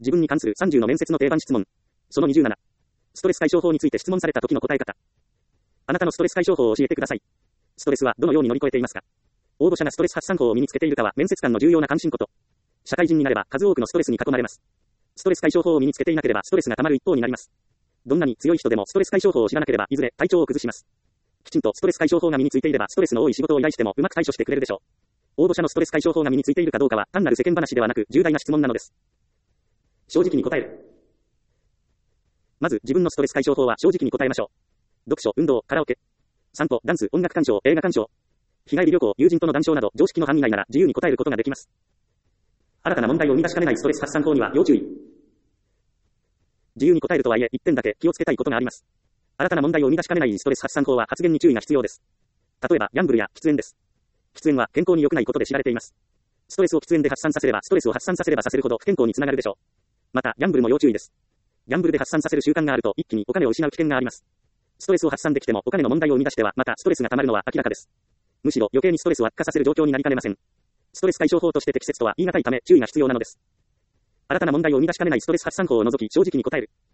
自分に関する30の面接の定番質問。その27。ストレス解消法について質問された時の答え方。あなたのストレス解消法を教えてください。ストレスはどのように乗り越えていますか？応募者がストレス発散法を身につけているかは面接官の重要な関心事。社会人になれば数多くのストレスに囲まれます。ストレス解消法を身につけていなければストレスが溜まる一方になります。どんなに強い人でもストレス解消法を知らなければいずれ体調を崩します。きちんとストレス解消法が身についていればストレスの多い仕事を依頼してもうまく対処してくれるでしょう。応募者のストレス解消法が身についているかどうかは単なる世間話ではなく重大な質問なのです。正直に答える。まず自分のストレス解消法は正直に答えましょう。読書、運動、カラオケ、散歩、ダンス、音楽鑑賞、映画鑑賞、日帰り旅行、友人との談笑など常識の範囲内なら自由に答えることができます。新たな問題を生み出しかねないストレス発散法には要注意。自由に答えるとはいえ一点だけ気をつけたいことがあります。新たな問題を生み出しかねないストレス発散法は発言に注意が必要です。例えばギャンブルや喫煙です。喫煙は健康に良くないことで知られています。ストレスを喫煙で発散させればストレスを発散させればさせるほど不健康につながるでしょう。またギャンブルも要注意です。ギャンブルで発散させる習慣があると一気にお金を失う危険があります。ストレスを発散できてもお金の問題を生み出してはまたストレスが溜まるのは明らかです。むしろ余計にストレスを悪化させる状況になりかねません。ストレス解消法として適切とは言い難いため注意が必要なのです。新たな問題を生み出しかねないストレス発散法を除き正直に答える。